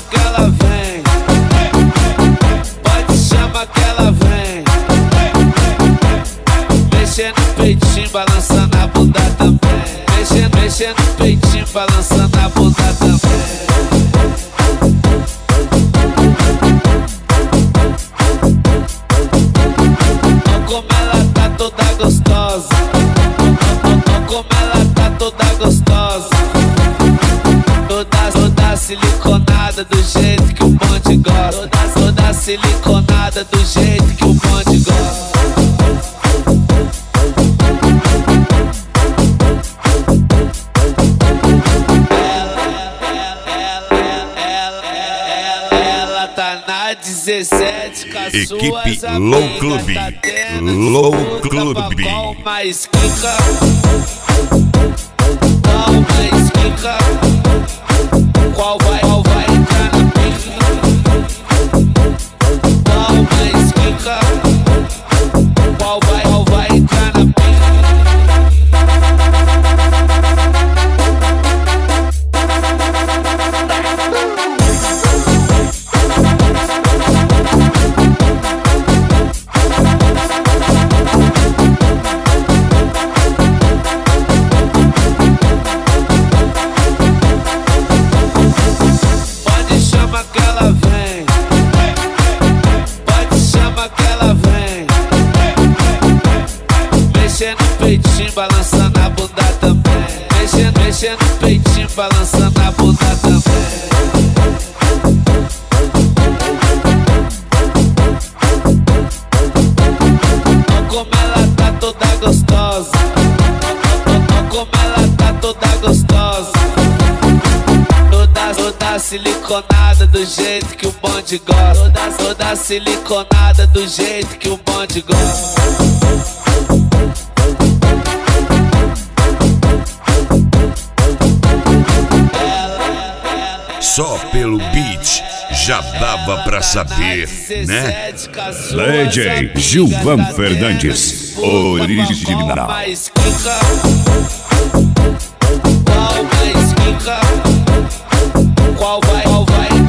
que ela vem. Pode chamar que ela vem. Mexendo no peitinho, balançando a bunda também. Mexendo no peitinho, balançando a bunda também. Como ela tá toda gostosa. Como ela tá toda gostosa. Toda siliconada do jeito que o bonde gosta. Toda siliconada do jeito que o bonde gosta. Ela tá na 17 com a Equipe suas Low amigas, Club. tá tendo Low disputa Club. pra qual mais quica. Qual mais quica. Qual vai entrar na pica. Qual mais quica. Qual vai entrar na pica. Pode chamar que ela vem. Pode chamar que ela vem. Mexendo no peitinho, balançando a bunda também. Mexendo no peitinho, balançando a bunda também. Como ela tá toda gostosa. Como ela tá toda gostosa. Toda siliconada do jeito que o bonde gosta. Toda siliconada do jeito que o bonde gosta. Só pelo beat já dava pra saber, né? DJ Gilvan Fernandes, original. Qual mais quica? Qual mais quica? Qual vai